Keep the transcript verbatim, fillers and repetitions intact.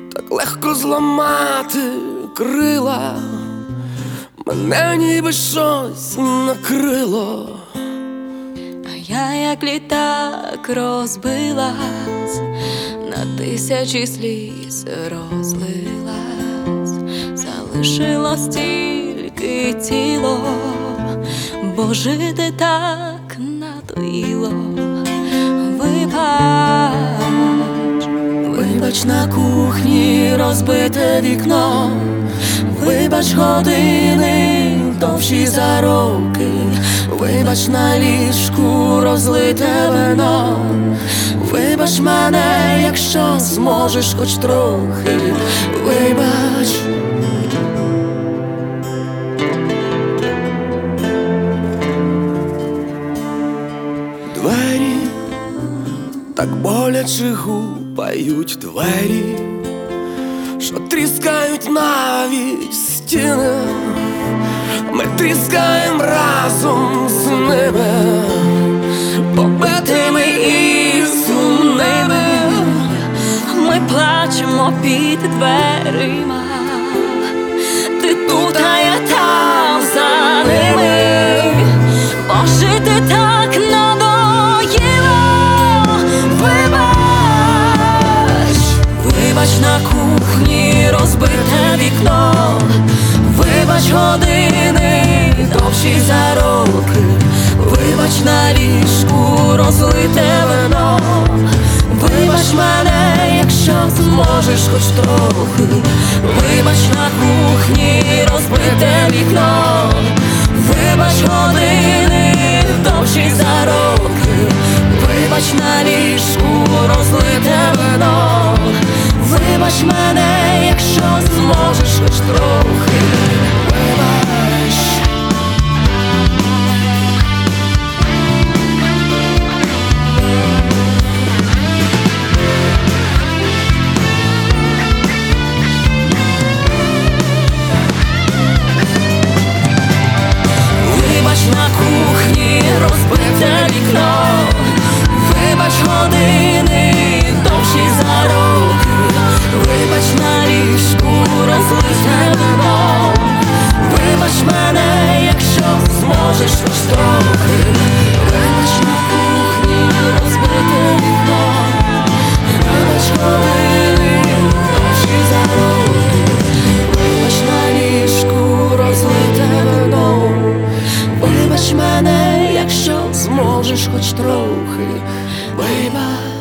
так легко зламати крила, мене ніби щось накрило. А я, як літак, розбилась, на тисячі сліз розлилась, залишилось тільки тіло, бо жити так надоїло. Вибач, вибач, на кухні розбите вікно, вибач, години довші за роки, вибач, на ліжку розлите вино, вибач мене, якщо зможеш хоч трохи, вибач. Двері так боляче гупають, двері, що тріскають навіть стіни. Ми тріскаєм разом з ними, побитими і сумними. Ми плачемо під дверима, ти тут, а я там за ними, бо жити так надоїло. Вибач, вибач, на кухні розбите вікно, вибач, години довші за роки, вибач, на ліжку розлите вино, вибач мене, якщо зможеш хоч трохи, вибач, на кухні розбите вікно, вибач, години довші за роки, вибач, на ліжку розлите вино, вибач мене, якщо зможеш хоч трохи, вибач. Вибач, на кухні розбите вікно, вибач, години довші за роки, вибач, на ліжку розлите вино, вибач мене, якщо зможеш хоч трохи, вибач, на кухні розбите вікно, вибач, години довші за роки, вибач, на ліжку розлите вино, вибач мене, якщо зможеш хоч трохи, вибач.